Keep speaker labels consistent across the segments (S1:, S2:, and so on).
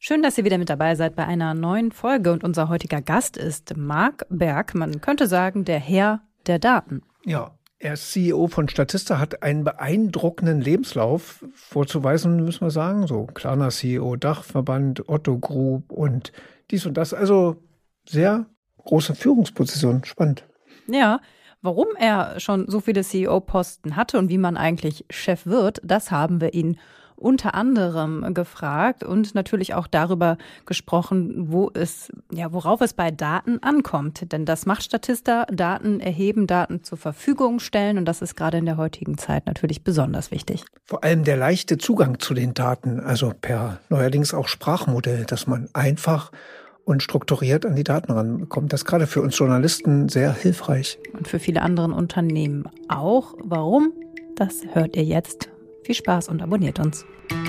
S1: Schön, dass ihr wieder mit dabei seid bei einer neuen Folge. Und unser heutiger Gast ist Marc Berg. Man könnte sagen, der Herr der Daten.
S2: Ja, er ist CEO von Statista, hat einen beeindruckenden Lebenslauf vorzuweisen, müssen wir sagen. So Klarna CEO, Dachverband, Otto Group und dies und das. Also sehr große Führungsposition. Spannend.
S1: Ja, warum er schon so viele CEO-Posten hatte und wie man eigentlich Chef wird, das haben wir ihn unter anderem gefragt und natürlich auch darüber gesprochen, worauf es bei Daten ankommt. Denn das macht Statista, Daten erheben, Daten zur Verfügung stellen und das ist gerade in der heutigen Zeit natürlich besonders wichtig.
S2: Vor allem der leichte Zugang zu den Daten, also per neuerdings auch Sprachmodell, dass man einfach und strukturiert an die Daten rankommt. Das ist gerade für uns Journalisten sehr hilfreich.
S1: Und für viele andere Unternehmen auch. Warum? Das hört ihr jetzt. Viel Spaß und abonniert uns.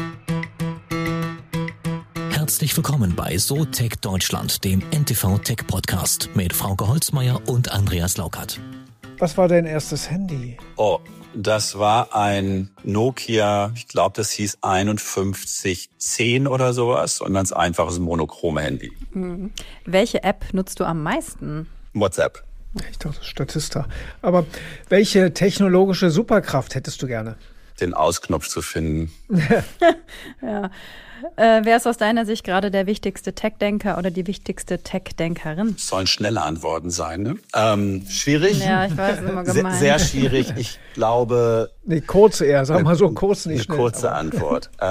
S3: Herzlich willkommen bei SoTech Deutschland, dem NTV Tech Podcast mit Frauke Holzmeier und Andreas Laukert.
S2: Was war dein erstes Handy?
S4: Oh, das war ein Nokia, ich glaube, das hieß 5110 oder sowas. Und ganz einfaches monochrome Handy.
S1: Mhm. Welche App nutzt du am meisten?
S4: WhatsApp.
S2: Ich dachte, Statista. Aber welche technologische Superkraft hättest du gerne?
S4: Den Ausknopf zu finden.
S1: Ja. Wer ist aus deiner Sicht gerade der wichtigste Tech-Denker oder die wichtigste Tech-Denkerin?
S4: Sollen schnelle Antworten sein, ne? Schwierig.
S1: Ja, ich weiß, immer gemein.
S4: Sehr schwierig. Ich glaube...
S2: Nee, kurze eher. Sag mal so kurz, nicht
S4: eine
S2: schnell.
S4: Eine kurze Antwort. Ist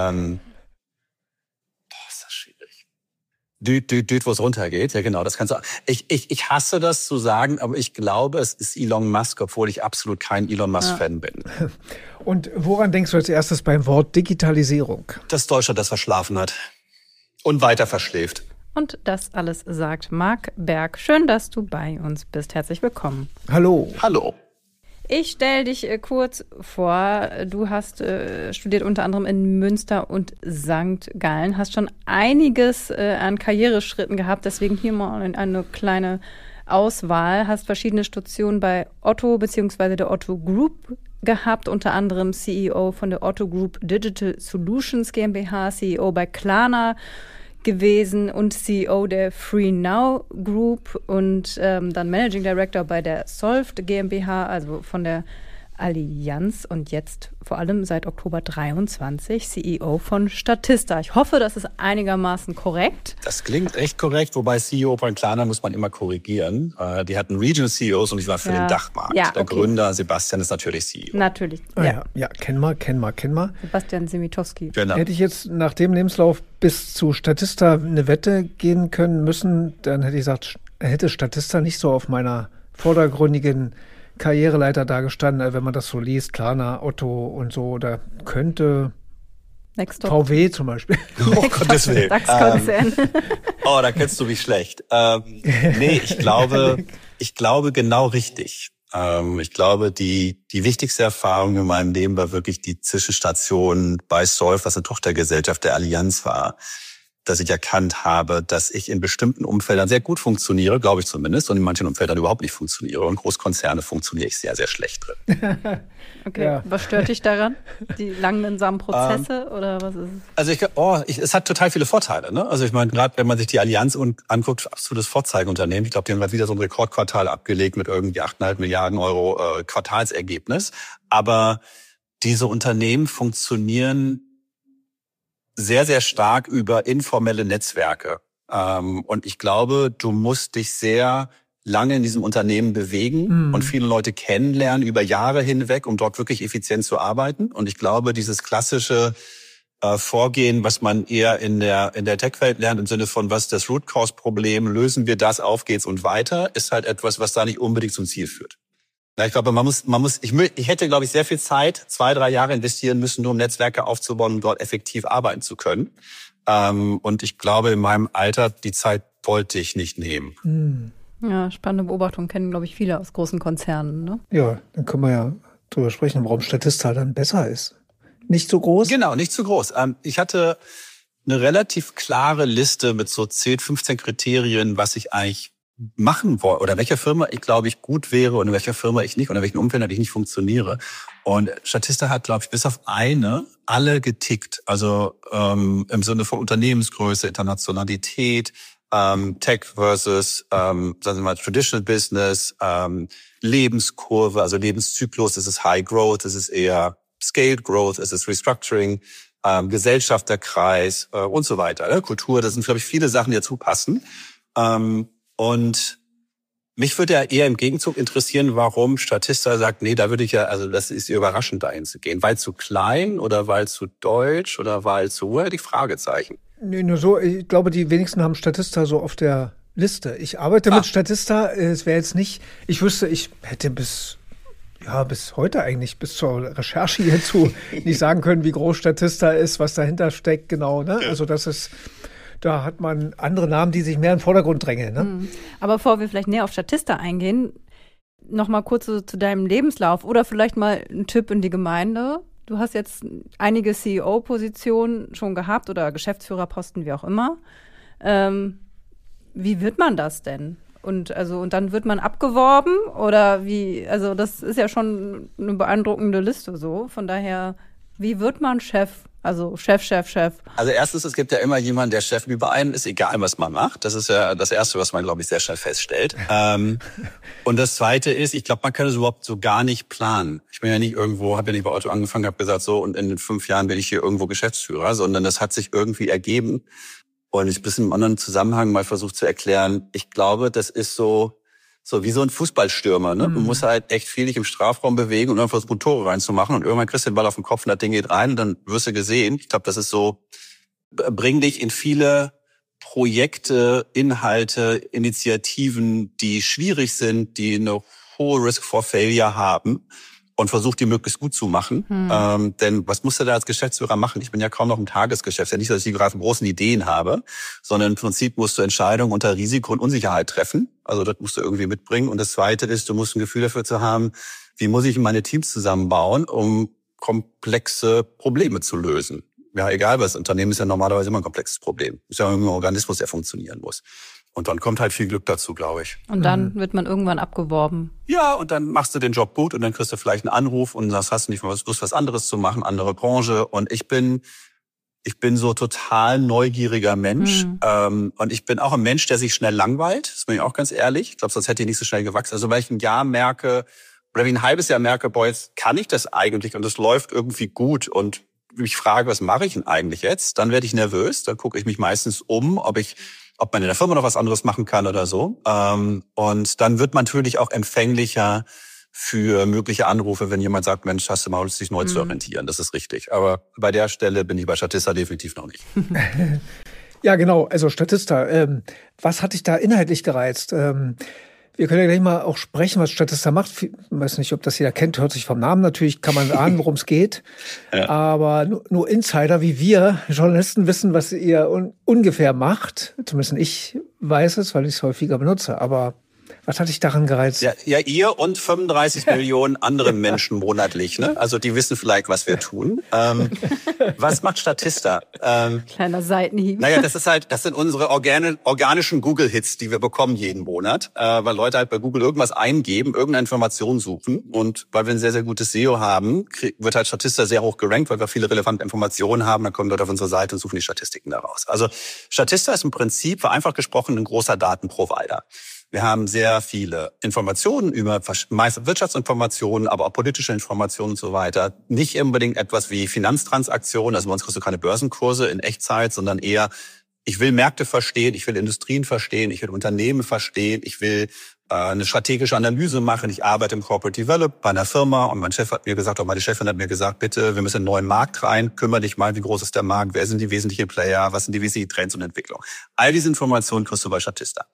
S4: das schwierig. Düt, wo es runtergeht. Ja, genau, das kannst du... Ich hasse das zu sagen, aber ich glaube, es ist Elon Musk, obwohl ich absolut kein Elon Musk-Fan bin.
S2: Und woran denkst du als erstes beim Wort Digitalisierung?
S4: Dass Deutschland das verschlafen hat und weiter verschläft.
S1: Und das alles sagt Marc Berg. Schön, dass du bei uns bist. Herzlich willkommen.
S2: Hallo.
S4: Hallo.
S1: Ich stelle dich kurz vor. Du hast studiert unter anderem in Münster und St. Gallen, hast schon einiges an Karriereschritten gehabt. Deswegen hier mal eine kleine Auswahl. Hast verschiedene Stationen bei Otto bzw. der Otto Group gehabt, unter anderem CEO von der Otto Group Digital Solutions GmbH, CEO bei Klarna gewesen und CEO der FreeNow Group und dann Managing Director bei der Solved GmbH, also von der Allianz und jetzt vor allem seit Oktober 23 CEO von Statista. Ich hoffe, das ist einigermaßen korrekt.
S4: Das klingt echt korrekt, wobei CEO von Klarna muss man immer korrigieren. Die hatten Regional CEOs und ich war für den Dachmarkt.
S1: Ja, okay.
S4: Der Gründer Sebastian ist natürlich CEO.
S1: Natürlich.
S2: Ja, kennen wir.
S1: Sebastian Simitowski.
S4: Genau.
S2: Hätte ich jetzt nach dem Lebenslauf bis zu Statista eine Wette gehen können müssen, dann hätte ich gesagt, hätte Statista nicht so auf meiner vordergründigen Karriereleiter da gestanden, wenn man das so liest, Klarna, Otto und so, da könnte VW zum Beispiel.
S4: Oh Gottes Willen.
S1: DAX-Konzern.
S4: Da kennst du mich schlecht. Nee, ich glaube genau richtig. Ich glaube, die wichtigste Erfahrung in meinem Leben war wirklich die Zwischenstation bei Solv, was eine Tochtergesellschaft der Allianz war, dass ich erkannt habe, dass ich in bestimmten Umfeldern sehr gut funktioniere, glaube ich zumindest, und in manchen Umfeldern überhaupt nicht funktioniere. Und Großkonzerne funktioniere ich sehr, sehr schlecht drin.
S1: Okay,
S2: Ja.
S1: Was stört dich daran? Die langsamen Prozesse oder was ist es?
S4: Also es hat total viele Vorteile. Ne? Also ich meine, gerade wenn man sich die Allianz anguckt, absolutes Vorzeigeunternehmen. Ich glaube, die haben gerade wieder so ein Rekordquartal abgelegt mit irgendwie 8,5 Milliarden Euro Quartalsergebnis. Aber diese Unternehmen funktionieren sehr, sehr stark über informelle Netzwerke. Und ich glaube, du musst dich sehr lange in diesem Unternehmen bewegen und viele Leute kennenlernen über Jahre hinweg, um dort wirklich effizient zu arbeiten. Und ich glaube, dieses klassische Vorgehen, was man eher in der Tech-Welt lernt, im Sinne von, was ist das Root-Cause-Problem, lösen wir das, auf geht's und weiter, ist halt etwas, was da nicht unbedingt zum Ziel führt. Ja, ich glaube, ich hätte, glaube ich, sehr viel Zeit, 2-3 Jahre investieren müssen, nur um Netzwerke aufzubauen, um dort effektiv arbeiten zu können. Und ich glaube, in meinem Alter, die Zeit wollte ich nicht nehmen.
S1: Ja, spannende Beobachtung, kennen, glaube ich, viele aus großen Konzernen, ne?
S2: Ja, dann können wir ja drüber sprechen, warum Statista dann besser ist. Nicht so groß?
S4: Genau, nicht zu groß. Ich hatte eine relativ klare Liste mit so 10, 15 Kriterien, was ich eigentlich machen wollen oder welcher Firma ich, glaube ich, gut wäre und in welcher Firma ich nicht oder in welchen Umfeldern ich nicht funktioniere. Und Statista hat, glaube ich, bis auf eine alle getickt. Also im Sinne von Unternehmensgröße, Internationalität, Tech versus, sagen wir mal, Traditional Business, Lebenskurve, also Lebenszyklus, ist es High Growth, ist es eher Scaled Growth, ist es Restructuring, Gesellschafterkreis und so weiter. Kultur, das sind, glaube ich, viele Sachen, die dazu passen. Und mich würde ja eher im Gegenzug interessieren, warum Statista sagt, nee, da würde ich ja, also das ist überraschend, dahin zu gehen. Weil zu klein oder weil zu deutsch oder weil zu, die Fragezeichen.
S2: Nee, nur so, ich glaube, die wenigsten haben Statista so auf der Liste. Ich arbeite mit Statista, es wäre jetzt nicht, ich wüsste, ich hätte bis heute eigentlich, bis zur Recherche hierzu, nicht sagen können, wie groß Statista ist, was dahinter steckt, genau, ne? Also das ist, da hat man andere Namen, die sich mehr in den Vordergrund drängen, ne?
S1: Aber bevor wir vielleicht näher auf Statista eingehen, noch mal kurz zu deinem Lebenslauf oder vielleicht mal ein Tipp in die Gemeinde. Du hast jetzt einige CEO-Positionen schon gehabt oder Geschäftsführerposten, wie auch immer. Wie wird man das denn? Und dann wird man abgeworben oder wie? Also das ist ja schon eine beeindruckende Liste so. Von daher, wie wird man Chef? Also Chef.
S4: Also erstens, es gibt ja immer jemanden, der Chef über einen ist, egal was man macht. Das ist ja das Erste, was man, glaube ich, sehr schnell feststellt. Und das Zweite ist, ich glaube, man kann es überhaupt so gar nicht planen. Ich bin ja nicht irgendwo, habe ja nicht bei Otto angefangen, habe gesagt, so und in den 5 Jahren bin ich hier irgendwo Geschäftsführer, sondern das hat sich irgendwie ergeben. Und ich ein bisschen im anderen Zusammenhang mal versucht zu erklären, ich glaube, das ist so wie so ein Fußballstürmer, ne? Man muss halt echt viel dich im Strafraum bewegen und dann versuchen, Tore reinzumachen und irgendwann kriegst du den Ball auf den Kopf und das Ding geht rein und dann wirst du gesehen. Ich glaube, das ist so, bring dich in viele Projekte, Inhalte, Initiativen, die schwierig sind, die eine hohe Risk for Failure haben und versuch die möglichst gut zu machen. Denn was musst du da als Geschäftsführer machen? Ich bin ja kaum noch im Tagesgeschäft. Ja nicht, dass ich gerade großen Ideen habe, sondern im Prinzip musst du Entscheidungen unter Risiko und Unsicherheit treffen. Also das musst du irgendwie mitbringen. Und das Zweite ist, du musst ein Gefühl dafür zu haben, wie muss ich meine Teams zusammenbauen, um komplexe Probleme zu lösen. Ja, egal was. Unternehmen ist ja normalerweise immer ein komplexes Problem. Ist ja ein Organismus, der funktionieren muss. Und dann kommt halt viel Glück dazu, glaube ich.
S1: Und dann wird man irgendwann abgeworben.
S4: Ja, und dann machst du den Job gut und dann kriegst du vielleicht einen Anruf und sagst, hast du nicht mal Lust, was anderes zu machen, andere Branche. Und ich bin so total neugieriger Mensch. Und ich bin auch ein Mensch, der sich schnell langweilt. Das bin ich auch ganz ehrlich. Ich glaube, sonst hätte ich nicht so schnell gewachsen. Also weil ich ein Jahr merke, oder wie ein halbes Jahr merke, boah, jetzt kann ich das eigentlich und es läuft irgendwie gut. Und ich frage, was mache ich denn eigentlich jetzt? Dann werde ich nervös. Dann gucke ich mich meistens um, ob man in der Firma noch was anderes machen kann oder so. Und dann wird man natürlich auch empfänglicher für mögliche Anrufe, wenn jemand sagt, Mensch, hast du mal Lust, dich neu zu orientieren. Das ist richtig. Aber bei der Stelle bin ich bei Statista definitiv noch nicht.
S2: Ja, genau. Also Statista, was hat dich da inhaltlich gereizt? Wir können ja gleich mal auch sprechen, was Statista macht. Ich weiß nicht, ob das jeder kennt, hört sich vom Namen natürlich, kann man ahnen, worum es geht. Ja. Aber nur Insider wie wir Journalisten wissen, was ihr ungefähr macht. Zumindest ich weiß es, weil ich es häufiger benutze. Aber was hat dich daran gereizt?
S4: Ja, ihr und 35 Millionen andere Menschen monatlich, ne? Also die wissen vielleicht, was wir tun. Was macht Statista?
S1: Kleiner Seitenhieb.
S4: Naja, das sind unsere organischen Google-Hits, die wir bekommen jeden Monat, weil Leute halt bei Google irgendwas eingeben, irgendeine Information suchen und weil wir ein sehr, sehr gutes SEO haben, wird halt Statista sehr hoch gerankt, weil wir viele relevante Informationen haben, dann kommen Leute auf unsere Seite und suchen die Statistiken daraus. Also Statista ist im Prinzip, vereinfacht gesprochen, ein großer Datenprovider. Wir haben sehr viele Informationen über meist Wirtschaftsinformationen, aber auch politische Informationen und so weiter. Nicht unbedingt etwas wie Finanztransaktionen, also bei uns kriegst du keine Börsenkurse in Echtzeit, sondern eher, ich will Märkte verstehen, ich will Industrien verstehen, ich will Unternehmen verstehen, ich will eine strategische Analyse machen. Ich arbeite im Corporate Develop bei einer Firma und mein Chef hat mir gesagt, auch meine Chefin hat mir gesagt, bitte, wir müssen in einen neuen Markt rein, kümmere dich mal, wie groß ist der Markt, wer sind die wesentlichen Player, was sind die wesentlichen Trends und Entwicklungen. All diese Informationen kriegst du bei Statista.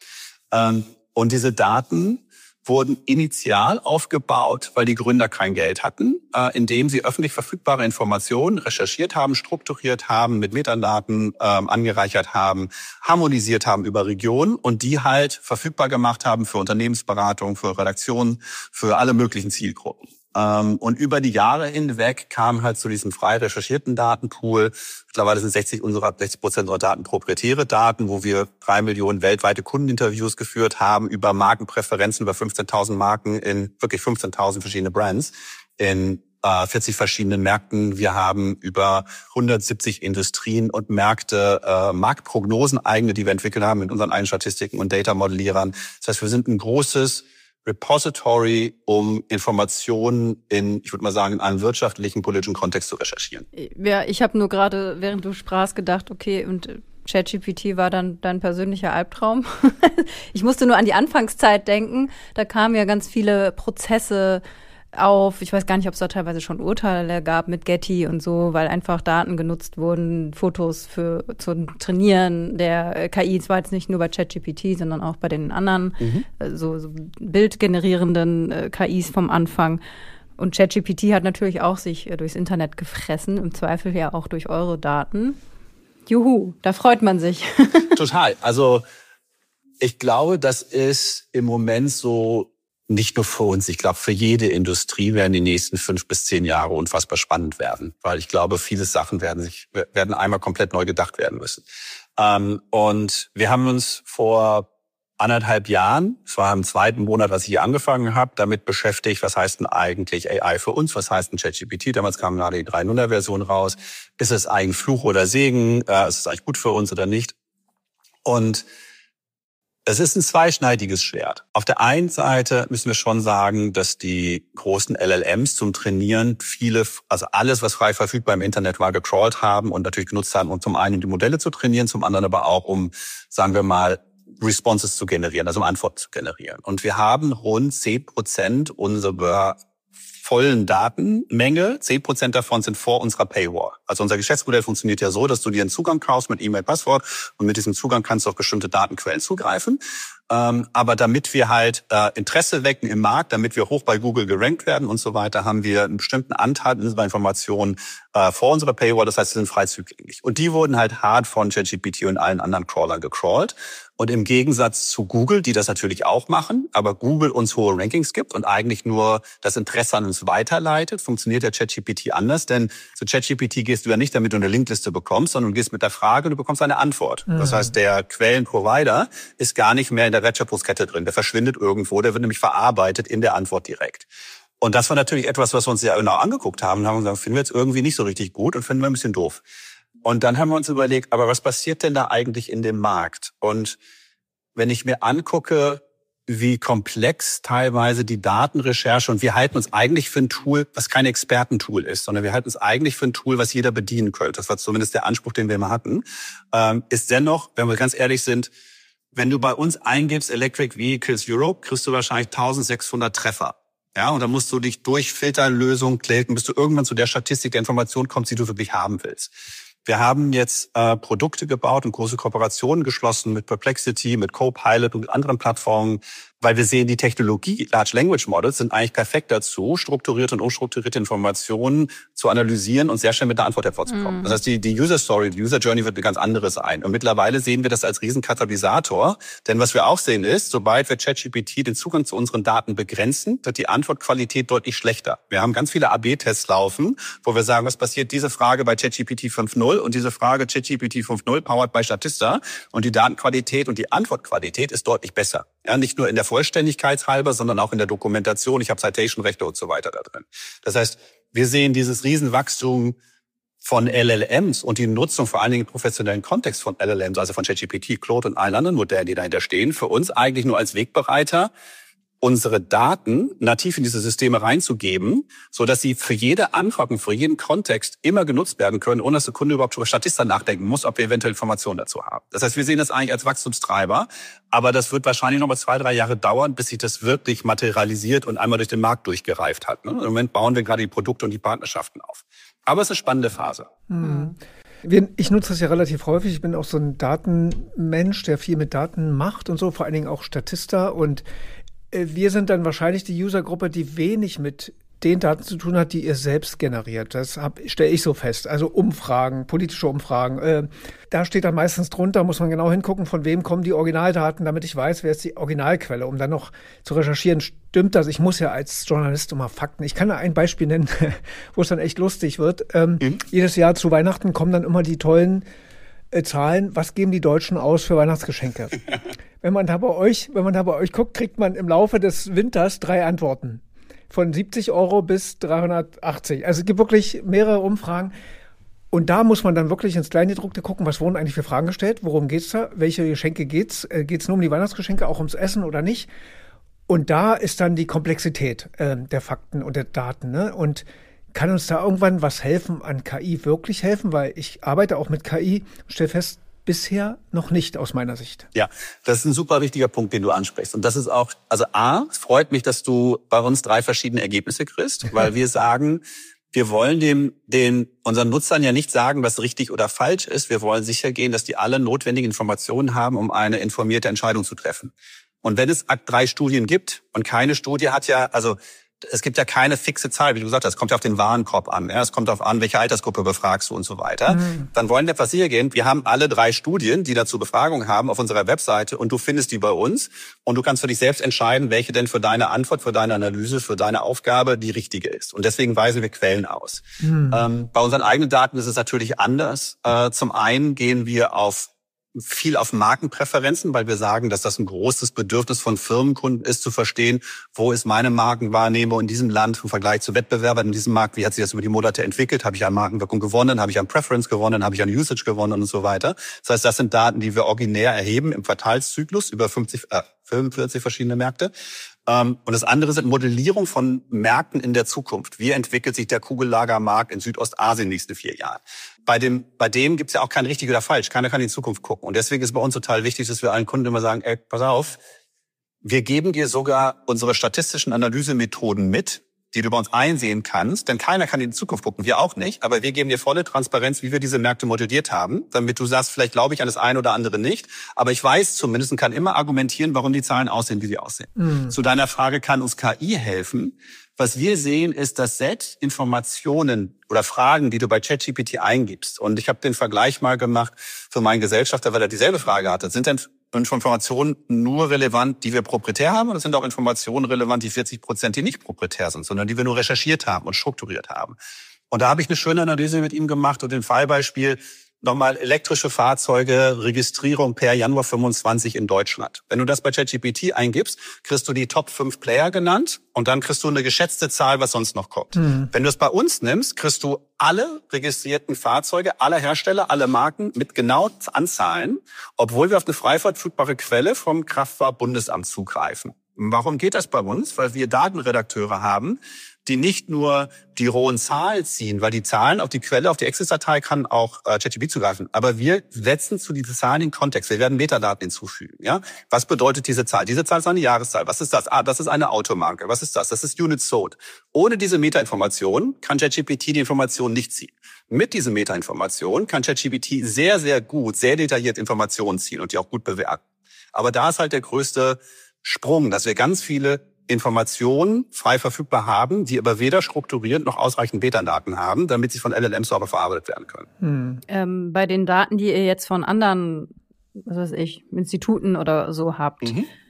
S4: Und diese Daten wurden initial aufgebaut, weil die Gründer kein Geld hatten, indem sie öffentlich verfügbare Informationen recherchiert haben, strukturiert haben, mit Metadaten angereichert haben, harmonisiert haben über Regionen und die halt verfügbar gemacht haben für Unternehmensberatung, für Redaktionen, für alle möglichen Zielgruppen. Und über die Jahre hinweg kam halt zu diesem frei recherchierten Datenpool. Mittlerweile sind 60% unserer Daten proprietäre Daten, wo wir 3 Millionen weltweite Kundeninterviews geführt haben über Markenpräferenzen, über 15.000 Marken in wirklich 15.000 verschiedene Brands in 40 verschiedenen Märkten. Wir haben über 170 Industrien und Märkte, Marktprognosen eigene, die wir entwickelt haben mit unseren eigenen Statistiken und Data-Modellierern. Das heißt, wir sind ein großes Repository, um Informationen ich würde mal sagen, in einem wirtschaftlichen, politischen Kontext zu recherchieren.
S1: Ja, ich habe nur gerade, während du sprachst, gedacht, okay, und ChatGPT war dann dein persönlicher Albtraum. Ich musste nur an die Anfangszeit denken. Da kamen ja ganz viele Prozesse auf. Ich weiß gar nicht, ob es da teilweise schon Urteile gab mit Getty und so, weil einfach Daten genutzt wurden, Fotos zum Trainieren der KI. Es war jetzt nicht nur bei ChatGPT, sondern auch bei den anderen so bildgenerierenden KIs vom Anfang. Und ChatGPT hat natürlich auch sich durchs Internet gefressen, im Zweifel ja auch durch eure Daten. Juhu, da freut man sich.
S4: Total. Also ich glaube, das ist im Moment so, nicht nur für uns, ich glaube, für jede Industrie werden die nächsten 5 bis 10 Jahre unfassbar spannend werden. Weil ich glaube, viele Sachen werden einmal komplett neu gedacht werden müssen. Und wir haben uns vor 1,5 Jahren, es war im 2. Monat, als ich hier angefangen habe, damit beschäftigt, was heißt denn eigentlich AI für uns? Was heißt denn ChatGPT? Damals kam gerade die 3.0-Version raus. Ist es eigentlich Fluch oder Segen? Ist es eigentlich gut für uns oder nicht? Und es ist ein zweischneidiges Schwert. Auf der einen Seite müssen wir schon sagen, dass die großen LLMs zum Trainieren also alles, was frei verfügbar im Internet war, gecrawlt haben und natürlich genutzt haben, um zum einen die Modelle zu trainieren, zum anderen aber auch, um, sagen wir mal, Responses zu generieren, also um Antworten zu generieren. Und wir haben rund 10% unserer vollen Datenmenge, 10% davon sind vor unserer Paywall. Also unser Geschäftsmodell funktioniert ja so, dass du dir einen Zugang kaufst mit E-Mail, Passwort und mit diesem Zugang kannst du auf bestimmte Datenquellen zugreifen. Aber damit wir halt Interesse wecken im Markt, damit wir hoch bei Google gerankt werden und so weiter, haben wir einen bestimmten Anteil unserer Informationen vor unserer Paywall, das heißt, sie sind frei zugänglich. Und die wurden halt hart von ChatGPT und allen anderen Crawlern gecrawlt. Und im Gegensatz zu Google, die das natürlich auch machen, aber Google uns hohe Rankings gibt und eigentlich nur das Interesse an uns weiterleitet, funktioniert der ChatGPT anders. Denn zu ChatGPT gehst du ja nicht, damit du eine Linkliste bekommst, sondern du gehst mit der Frage und du bekommst eine Antwort. Mhm. Das heißt, der Quellenprovider ist gar nicht mehr in der Wertschöpfungskette drin. Der verschwindet irgendwo, der wird nämlich verarbeitet in der Antwort direkt. Und das war natürlich etwas, was wir uns sehr genau angeguckt haben und haben gesagt, finden wir jetzt irgendwie nicht so richtig gut und finden wir ein bisschen doof. Und dann haben wir uns überlegt, aber was passiert denn da eigentlich in dem Markt? Und wenn ich mir angucke, wie komplex teilweise die Datenrecherche, und wir halten uns eigentlich für ein Tool, was kein Expertentool ist, sondern wir halten uns eigentlich für ein Tool, was jeder bedienen könnte. Das war zumindest der Anspruch, den wir immer hatten. Ist dennoch, wenn wir ganz ehrlich sind, wenn du bei uns eingibst Electric Vehicles Europe, kriegst du wahrscheinlich 1600 Treffer. Ja, und dann musst du dich durch Filterlösungen klicken, bis du irgendwann zu der Statistik der Information kommst, die du wirklich haben willst. Wir haben jetzt Produkte gebaut und große Kooperationen geschlossen mit Perplexity, mit Copilot und anderen Plattformen, weil wir sehen, die Technologie, Large Language Models, sind eigentlich perfekt dazu, strukturierte und unstrukturierte Informationen zu analysieren und sehr schnell mit einer Antwort hervorzukommen. Das heißt, die User Story, die User Journey wird eine ganz andere sein. Und mittlerweile sehen wir das als Riesenkatalysator. Denn was wir auch sehen ist, sobald wir ChatGPT den Zugang zu unseren Daten begrenzen, wird die Antwortqualität deutlich schlechter. Wir haben ganz viele AB-Tests laufen, wo wir sagen, was passiert diese Frage bei ChatGPT 5.0 und diese Frage ChatGPT 5.0 powered by Statista. Und die Datenqualität und die Antwortqualität ist deutlich besser. Ja, nicht nur in der Vollständigkeit halber, sondern auch in der Dokumentation. Ich habe Citation-Rechte und so weiter da drin. Das heißt, wir sehen dieses Riesenwachstum von LLMs und die Nutzung vor allen Dingen im professionellen Kontext von LLMs, also von ChatGPT, Claude und allen anderen Modellen, die dahinter stehen, für uns eigentlich nur als Wegbereiter, unsere Daten nativ in diese Systeme reinzugeben, so dass sie für jede Anfrage, für jeden Kontext immer genutzt werden können, ohne dass der Kunde überhaupt über Statista nachdenken muss, ob wir eventuell Informationen dazu haben. Das heißt, wir sehen das eigentlich als Wachstumstreiber, aber das wird wahrscheinlich noch mal 2-3 Jahre dauern, bis sich das wirklich materialisiert und einmal durch den Markt durchgereift hat. Im Moment bauen wir gerade die Produkte und die Partnerschaften auf. Aber es ist eine spannende Phase.
S2: Mhm. Ich nutze das ja relativ häufig. Ich bin auch so ein Datenmensch, der viel mit Daten macht und so, vor allen Dingen auch Statista. Und wir sind dann wahrscheinlich die Usergruppe, die wenig mit den Daten zu tun hat, die ihr selbst generiert. Das stelle ich so fest. Also Umfragen, politische Umfragen. Da steht dann meistens drunter, muss man genau hingucken, von wem kommen die Originaldaten, damit ich weiß, wer ist die Originalquelle, um dann noch zu recherchieren, stimmt das? Ich muss ja als Journalist immer Fakten. Ich kann da ein Beispiel nennen, wo es dann echt lustig wird. Jedes Jahr zu Weihnachten kommen dann immer die tollen Zahlen, was geben die Deutschen aus für Weihnachtsgeschenke? Wenn man da bei euch guckt, kriegt man im Laufe des Winters 3 Antworten. Von 70 € bis 380. Also es gibt wirklich mehrere Umfragen. Und da muss man dann wirklich ins Kleingedruckte gucken, was wurden eigentlich für Fragen gestellt? Worum geht's da? Welche Geschenke geht's? Geht's nur um die Weihnachtsgeschenke, auch ums Essen oder nicht? Und da ist dann die Komplexität der Fakten und der Daten. Ne? Und kann uns da irgendwann was helfen, an KI wirklich helfen? Weil ich arbeite auch mit KI und stelle fest, bisher noch nicht aus meiner Sicht.
S4: Ja, das ist ein super wichtiger Punkt, den du ansprichst. Und das ist auch, also A, es freut mich, dass du bei uns 3 verschiedene Ergebnisse kriegst, weil wir sagen, wir wollen unseren Nutzern ja nicht sagen, was richtig oder falsch ist. Wir wollen sicher gehen, dass die alle notwendigen Informationen haben, um eine informierte Entscheidung zu treffen. Und wenn es 3 Studien gibt und keine Studie hat ja, also es gibt ja keine fixe Zahl, wie du gesagt hast, es kommt ja auf den Warenkorb an, ja, es kommt darauf an, welche Altersgruppe befragst du und so weiter. Dann wollen wir etwas sicher gehen. Wir haben alle 3 Studien, die dazu Befragung haben, auf unserer Webseite und du findest die bei uns und du kannst für dich selbst entscheiden, welche denn für deine Antwort, für deine Analyse, für deine Aufgabe die richtige ist. Und deswegen weisen wir Quellen aus. Bei unseren eigenen Daten ist es natürlich anders. Zum einen gehen wir viel auf Markenpräferenzen, weil wir sagen, dass das ein großes Bedürfnis von Firmenkunden ist, zu verstehen, wo ist meine Markenwahrnehmung in diesem Land im Vergleich zu Wettbewerbern in diesem Markt, wie hat sich das über die Monate entwickelt, habe ich an Markenwirkung gewonnen, habe ich an Preference gewonnen, habe ich an Usage gewonnen und so weiter. Das heißt, das sind Daten, die wir originär erheben im Quartalszyklus über 45 verschiedene Märkte. Und das andere sind Modellierung von Märkten in der Zukunft. Wie entwickelt sich der Kugellagermarkt in Südostasien in den nächsten 4 Jahren? Bei dem gibt's ja auch kein richtig oder falsch. Keiner kann in die Zukunft gucken. Und deswegen ist bei uns total wichtig, dass wir allen Kunden immer sagen, ey, pass auf, wir geben dir sogar unsere statistischen Analysemethoden mit, die du bei uns einsehen kannst, denn keiner kann in die Zukunft gucken, wir auch nicht, aber wir geben dir volle Transparenz, wie wir diese Märkte modelliert haben, damit du sagst, vielleicht glaube ich an das eine oder andere nicht, aber ich weiß zumindest und kann immer argumentieren, warum die Zahlen aussehen, wie sie aussehen. Zu deiner Frage, kann uns KI helfen? Was wir sehen, ist das Set Informationen oder Fragen, die du bei ChatGPT eingibst. Und ich habe den Vergleich mal gemacht für meinen Gesellschafter, weil er dieselbe Frage hatte. Sind denn Informationen nur relevant, die wir proprietär haben, oder sind auch Informationen relevant, die 40%, die nicht proprietär sind, sondern die wir nur recherchiert haben und strukturiert haben? Und da habe ich eine schöne Analyse mit ihm gemacht und den Fallbeispiel nochmal elektrische Fahrzeuge, Registrierung per Januar 25 in Deutschland. Wenn du das bei ChatGPT eingibst, kriegst du die Top 5 Player genannt und dann kriegst du eine geschätzte Zahl, was sonst noch kommt. Wenn du es bei uns nimmst, kriegst du alle registrierten Fahrzeuge, aller Hersteller, alle Marken mit genau Anzahlen, obwohl wir auf eine frei verfügbare Quelle vom Kraftfahrtbundesamt zugreifen. Warum geht das bei uns? Weil wir Datenredakteure haben, die nicht nur die rohen Zahlen ziehen, weil die Zahlen auf die Quelle, auf die Access-Datei kann auch ChatGPT zugreifen. Aber wir setzen zu diesen Zahlen den Kontext. Wir werden Metadaten hinzufügen. Ja, was bedeutet diese Zahl? Diese Zahl ist eine Jahreszahl. Was ist das? Das ist eine Automarke. Was ist das? Das ist Units sold. Ohne diese Metainformation kann ChatGPT die Information nicht ziehen. Mit diesen Metainformationen kann ChatGPT sehr, sehr gut, sehr detailliert Informationen ziehen und die auch gut bewerten. Aber da ist halt der größte Sprung, dass wir ganz viele Informationen frei verfügbar haben, die aber weder strukturiert noch ausreichend Metadaten haben, damit sie von LLMs sauber verarbeitet werden können.
S1: Bei den Daten, die ihr jetzt von anderen, Instituten oder so habt,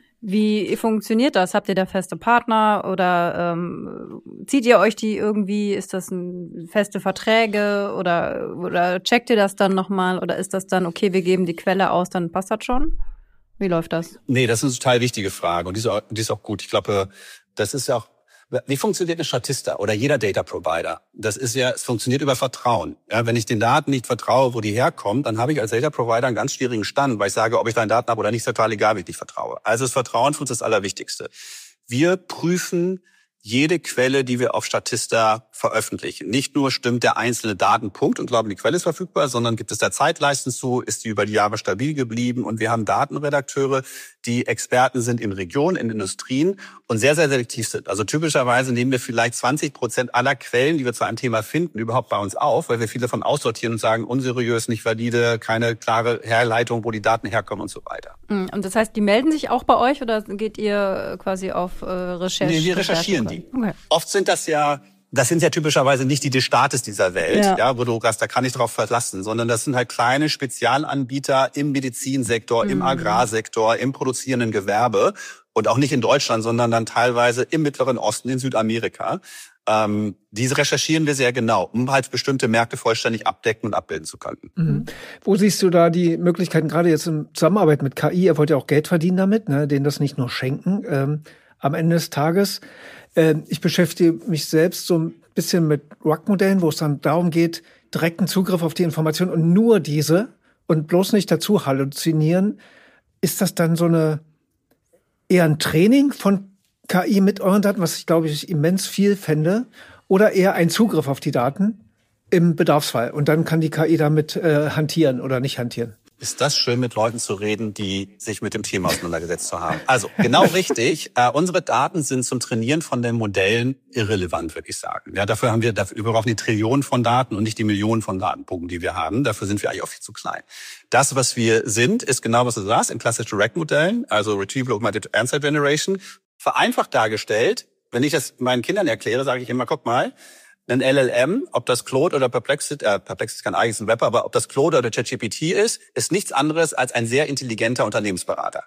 S1: wie funktioniert das? Habt ihr da feste Partner oder zieht ihr euch die irgendwie? Ist das feste Verträge oder checkt ihr das dann nochmal? Oder ist das dann, okay, wir geben die Quelle aus, dann passt das schon? Wie läuft das?
S4: Nee, das ist eine total wichtige Frage und die ist auch gut. Ich glaube, das ist ja auch, wie funktioniert eine Statista oder jeder Data Provider? Das ist ja, es funktioniert über Vertrauen. Ja, wenn ich den Daten nicht vertraue, wo die herkommen, dann habe ich als Data Provider einen ganz schwierigen Stand, weil ich sage, ob ich deine Daten habe oder nicht, ist total egal, wie ich nicht vertraue. Also das Vertrauen für uns ist das Allerwichtigste. Wir prüfen jede Quelle, die wir auf Statista veröffentlichen. Nicht nur stimmt der einzelne Datenpunkt und glauben, die Quelle ist verfügbar, sondern gibt es da Zeitleisten zu, ist die über die Jahre stabil geblieben und wir haben Datenredakteure, die Experten sind in Regionen, in Industrien und sehr, sehr selektiv sind. Also typischerweise nehmen wir vielleicht 20% aller Quellen, die wir zu einem Thema finden, überhaupt bei uns auf, weil wir viele davon aussortieren und sagen, unseriös, nicht valide, keine klare Herleitung, wo die Daten herkommen und so weiter.
S1: Und das heißt, die melden sich auch bei euch oder geht ihr quasi auf Recherche?
S4: Nee, wir recherchieren die. KI. Okay. Oft sind das sind ja typischerweise nicht die Staates dieser Welt, wo du sagst, da kann ich drauf verlassen, sondern das sind halt kleine Spezialanbieter im Medizinsektor, im Agrarsektor, im produzierenden Gewerbe und auch nicht in Deutschland, sondern dann teilweise im Mittleren Osten, in Südamerika. Diese recherchieren wir sehr genau, um halt bestimmte Märkte vollständig abdecken und abbilden zu können.
S2: Mhm. Wo siehst du da die Möglichkeiten, gerade jetzt in Zusammenarbeit mit KI? Ihr wollt ja auch Geld verdienen damit, ne? Denen das nicht nur schenken. Am Ende des Tages, ich beschäftige mich selbst so ein bisschen mit RUG-Modellen, wo es dann darum geht, direkten Zugriff auf die Information und nur diese und bloß nicht dazu halluzinieren. Ist das dann eher ein Training von KI mit euren Daten, was ich, glaube ich, immens viel fände, oder eher ein Zugriff auf die Daten im Bedarfsfall? Und dann kann die KI damit hantieren oder nicht hantieren.
S4: Ist das schön, mit Leuten zu reden, die sich mit dem Thema auseinandergesetzt haben. Also, genau richtig. Unsere Daten sind zum Trainieren von den Modellen irrelevant, würde ich sagen. Ja, dafür brauchen die Trillionen von Daten und nicht die Millionen von Datenpunkten, die wir haben. Dafür sind wir eigentlich auch viel zu klein. Das, was wir sind, ist genau, was du sagst, in klassischen RAG-Modellen, also Retrieval Augmented Answer Generation. Vereinfacht dargestellt, wenn ich das meinen Kindern erkläre, sage ich immer, guck mal, ein LLM, ob das Claude oder Perplexity ist kein eigenes Web, aber ob das Claude oder ChatGPT ist nichts anderes als ein sehr intelligenter Unternehmensberater.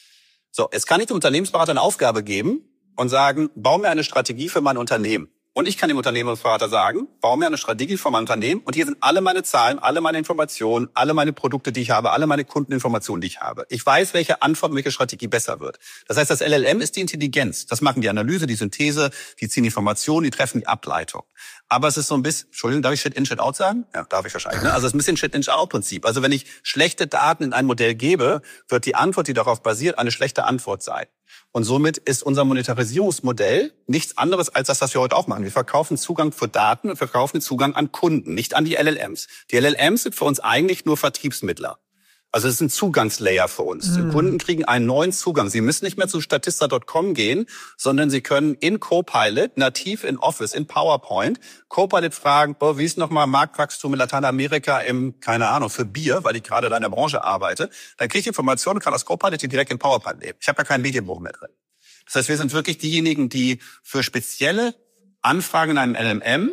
S4: So, jetzt kann ich dem Unternehmensberater eine Aufgabe geben und sagen, bau mir eine Strategie für mein Unternehmen. Und ich kann dem Unternehmensberater sagen, bau mir eine Strategie für mein Unternehmen und hier sind alle meine Zahlen, alle meine Informationen, alle meine Produkte, die ich habe, alle meine Kundeninformationen, die ich habe. Ich weiß, welche Antwort, welche Strategie besser wird. Das heißt, das LLM ist die Intelligenz. Das machen die Analyse, die Synthese, die ziehen Informationen, die treffen die Ableitung. Aber es ist so ein bisschen, Entschuldigung, darf ich Shit-in, Shit-out sagen? Ja, darf ich wahrscheinlich. Ne? Also es ist ein bisschen Shit-in-Shit-out-Prinzip. Also wenn ich schlechte Daten in ein Modell gebe, wird die Antwort, die darauf basiert, eine schlechte Antwort sein. Und somit ist unser Monetarisierungsmodell nichts anderes als das, was wir heute auch machen. Wir verkaufen Zugang für Daten und verkaufen Zugang an Kunden, nicht an die LLMs. Die LLMs sind für uns eigentlich nur Vertriebsmittler. Also es ist ein Zugangslayer für uns. Die Kunden kriegen einen neuen Zugang. Sie müssen nicht mehr zu Statista.com gehen, sondern sie können in Copilot, nativ in Office, in PowerPoint, Copilot fragen, wie ist nochmal Marktwachstum in Lateinamerika keine Ahnung, für Bier, weil ich gerade da in der Branche arbeite. Dann kriege ich Informationen und kann aus Copilot die direkt in PowerPoint nehmen. Ich habe ja keinen Medienbruch mehr drin. Das heißt, wir sind wirklich diejenigen, die für spezielle Anfragen in einem LLM.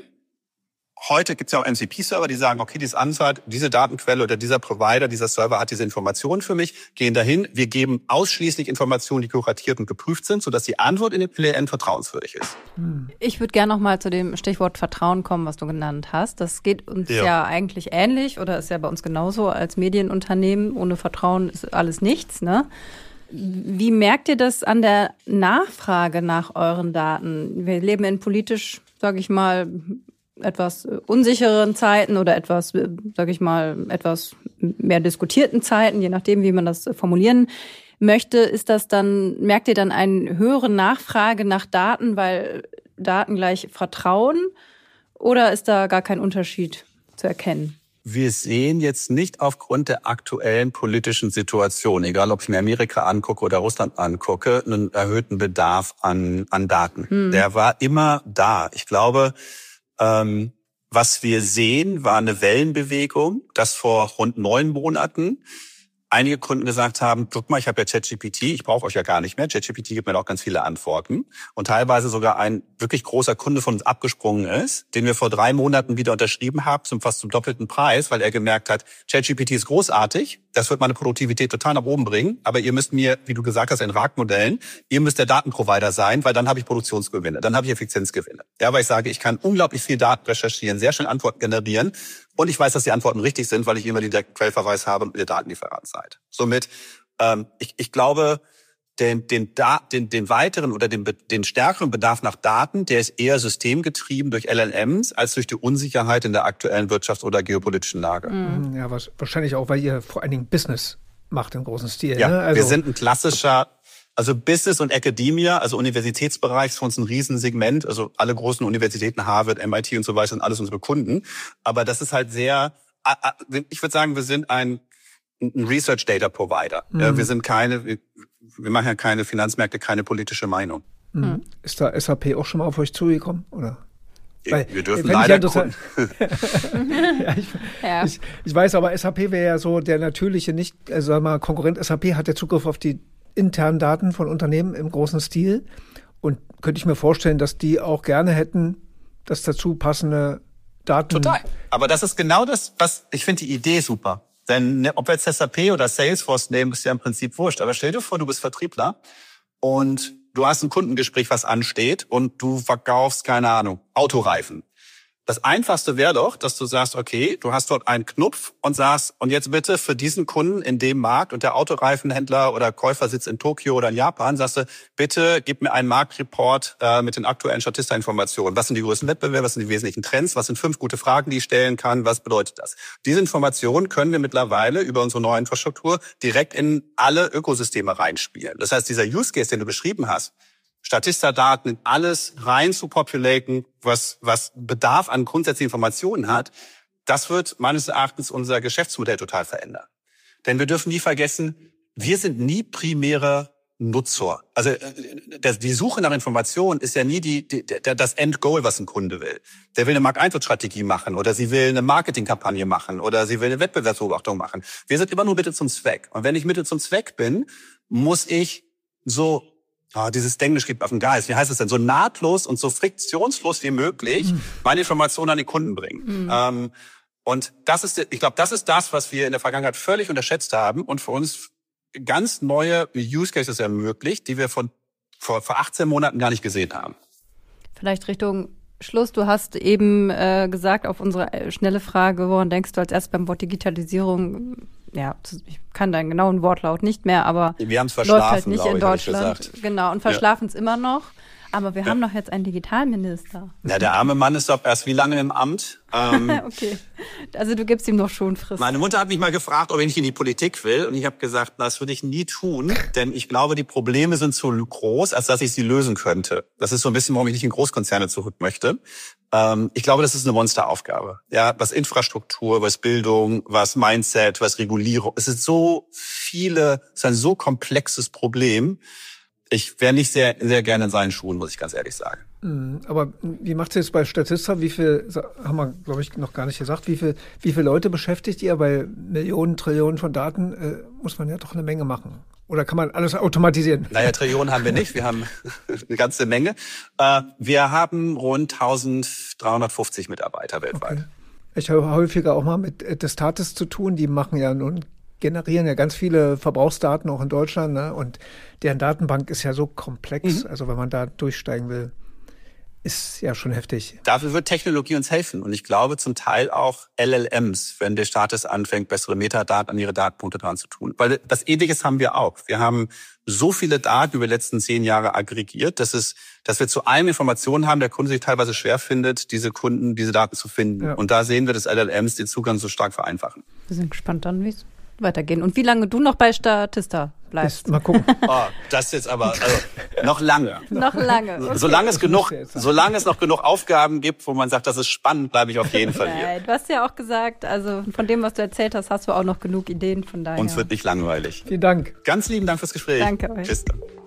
S4: Heute gibt es ja auch MCP-Server, die sagen, okay, diese Datenquelle oder dieser Provider, dieser Server hat diese Informationen für mich, gehen dahin. Wir geben ausschließlich Informationen, die kuratiert und geprüft sind, sodass die Antwort in den LLM vertrauenswürdig ist.
S1: Ich würde gerne noch mal zu dem Stichwort Vertrauen kommen, was du genannt hast. Das geht uns ja eigentlich ähnlich oder ist ja bei uns genauso als Medienunternehmen. Ohne Vertrauen ist alles nichts, ne? Wie merkt ihr das an der Nachfrage nach euren Daten? Wir leben in politisch, sage ich mal, etwas unsicheren Zeiten oder etwas mehr diskutierten Zeiten, je nachdem, wie man das formulieren möchte, merkt ihr dann eine höhere Nachfrage nach Daten, weil Daten gleich Vertrauen, oder ist da gar kein Unterschied zu erkennen?
S4: Wir sehen jetzt nicht aufgrund der aktuellen politischen Situation, egal ob ich mir Amerika angucke oder Russland angucke, einen erhöhten Bedarf an Daten. Der war immer da. Ich glaube, was wir sehen, war eine Wellenbewegung, dass vor rund 9 Monaten einige Kunden gesagt haben, guck mal, ich habe ja ChatGPT, ich brauche euch ja gar nicht mehr. ChatGPT gibt mir auch ganz viele Antworten. Und teilweise sogar ein wirklich großer Kunde von uns abgesprungen ist, den wir vor 3 Monaten wieder unterschrieben haben, fast zum doppelten Preis, weil er gemerkt hat, ChatGPT ist großartig, das wird meine Produktivität total nach oben bringen, aber ihr müsst mir, wie du gesagt hast, in RAG-Modellen, ihr müsst der Datenprovider sein, weil dann habe ich Produktionsgewinne, dann habe ich Effizienzgewinne. Ja, weil ich sage, ich kann unglaublich viel Daten recherchieren, sehr schnell Antworten generieren und ich weiß, dass die Antworten richtig sind, weil ich immer den Quellverweis habe und ihr Datenlieferant seid. Somit, ich glaube, den weiteren oder den stärkeren Bedarf nach Daten, der ist eher systemgetrieben durch LLMs als durch die Unsicherheit in der aktuellen Wirtschafts- oder geopolitischen Lage.
S2: Ja, wahrscheinlich auch, weil ihr vor allen Dingen Business macht im großen Stil.
S4: Ja,
S2: ne? Also
S4: wir sind ein klassischer, also Business und Academia, also Universitätsbereich ist für uns ein Riesensegment. Also alle großen Universitäten, Harvard, MIT und so weiter sind alles unsere Kunden. Aber das ist halt sehr, ich würde sagen, wir sind ein Research Data Provider. Wir machen ja keine Finanzmärkte, keine politische Meinung.
S2: Ist da SAP auch schon mal auf euch zugekommen, oder?
S4: Wir dürfen leider gucken.
S2: Ich weiß, aber SAP wäre ja so der natürliche, Konkurrent. SAP hat ja Zugriff auf die internen Daten von Unternehmen im großen Stil. Und könnte ich mir vorstellen, dass die auch gerne hätten, dass dazu passende Daten...
S4: Total. Aber das ist genau das, was ich finde die Idee super. Denn ob wir jetzt SAP oder Salesforce nehmen, ist ja im Prinzip wurscht. Aber stell dir vor, du bist Vertriebler und du hast ein Kundengespräch, was ansteht und du verkaufst, keine Ahnung, Autoreifen. Das Einfachste wäre doch, dass du sagst, okay, du hast dort einen Knopf und sagst, und jetzt bitte für diesen Kunden in dem Markt und der Autoreifenhändler oder Käufer sitzt in Tokio oder in Japan, sagst du, bitte gib mir einen Marktreport mit den aktuellen Statista-Informationen. Was sind die größten Wettbewerbe, was sind die wesentlichen Trends, was sind 5 gute Fragen, die ich stellen kann, was bedeutet das? Diese Informationen können wir mittlerweile über unsere neue Infrastruktur direkt in alle Ökosysteme reinspielen. Das heißt, dieser Use Case, den du beschrieben hast, Statista-Daten, alles rein zu populaten, was Bedarf an grundsätzlichen Informationen hat, das wird meines Erachtens unser Geschäftsmodell total verändern. Denn wir dürfen nie vergessen, wir sind nie primäre Nutzer. Also die Suche nach Informationen ist ja nie das Endgoal, was ein Kunde will. Der will eine Markteintrittstrategie machen oder sie will eine Marketingkampagne machen oder sie will eine Wettbewerbsbeobachtung machen. Wir sind immer nur Mittel zum Zweck. Und wenn ich Mittel zum Zweck bin, muss ich so dieses Englisch geht auf den Geist. Wie heißt es denn? So nahtlos und so friktionslos wie möglich meine Informationen an den Kunden bringen. Und ich glaube, das ist das, was wir in der Vergangenheit völlig unterschätzt haben und für uns ganz neue Use Cases ermöglicht, die wir vor 18 Monaten gar nicht gesehen haben.
S1: Vielleicht Richtung Schluss. Du hast eben gesagt, auf unsere schnelle Frage, woran denkst du als erstes beim Wort Digitalisierung? Ja, ich kann deinen genauen Wortlaut nicht mehr, aber
S4: wir haben es
S1: läuft
S4: verschlafen,
S1: halt nicht in Deutschland. Genau, und verschlafen es immer noch. Aber wir haben doch jetzt einen Digitalminister.
S4: Ja, der arme Mann ist doch erst wie lange im Amt?
S1: Okay, also du gibst ihm noch schon Frist.
S4: Meine Mutter hat mich mal gefragt, ob ich nicht in die Politik will. Und ich habe gesagt, das würde ich nie tun. Denn ich glaube, die Probleme sind zu groß, als dass ich sie lösen könnte. Das ist so ein bisschen, warum ich nicht in Großkonzerne zurück möchte. Ich glaube, das ist eine Monsteraufgabe. Ja, was Infrastruktur, was Bildung, was Mindset, was Regulierung. Es ist ein so komplexes Problem. Ich wäre nicht sehr, sehr gerne in seinen Schuhen, muss ich ganz ehrlich sagen.
S2: Aber wie macht ihr jetzt bei Statista? Wie viel, haben wir, glaube ich, noch gar nicht gesagt, wie viele Leute beschäftigt ihr? Bei Millionen, Trillionen von Daten muss man ja doch eine Menge machen. Oder kann man alles automatisieren?
S4: Naja, Trillionen haben wir nicht. Wir haben eine ganze Menge. Wir haben rund 1350 Mitarbeiter weltweit.
S2: Okay. Ich habe häufiger auch mal mit Destatis zu tun. Die machen ja nun generieren ja ganz viele Verbrauchsdaten auch in Deutschland, ne? Und deren Datenbank ist ja so komplex. Also wenn man da durchsteigen will, ist ja schon heftig.
S4: Dafür wird Technologie uns helfen. Und ich glaube zum Teil auch LLMs, wenn der Status anfängt, bessere Metadaten an ihre Datenpunkte dran zu tun. Weil das Ähnliches haben wir auch. Wir haben so viele Daten über die letzten 10 Jahre aggregiert, dass wir zu allem Informationen haben, der Kunde sich teilweise schwer findet, diese Daten zu finden. Ja. Und da sehen wir, dass LLMs den Zugang so stark vereinfachen.
S1: Wir sind gespannt dann, wie es weitergehen. Und wie lange du noch bei Statista bleibst?
S2: Mal gucken.
S4: Oh, das jetzt aber noch lange.
S1: Noch lange. Okay.
S4: Solange es noch genug Aufgaben gibt, wo man sagt, das ist spannend, bleibe ich auf jeden Fall hier.
S1: Du hast ja auch gesagt, also von dem, was du erzählt hast, hast du auch noch genug Ideen, von daher.
S4: Uns wird nicht langweilig.
S2: Vielen Dank.
S4: Ganz lieben Dank fürs Gespräch.
S1: Danke euch.
S4: Tschüss.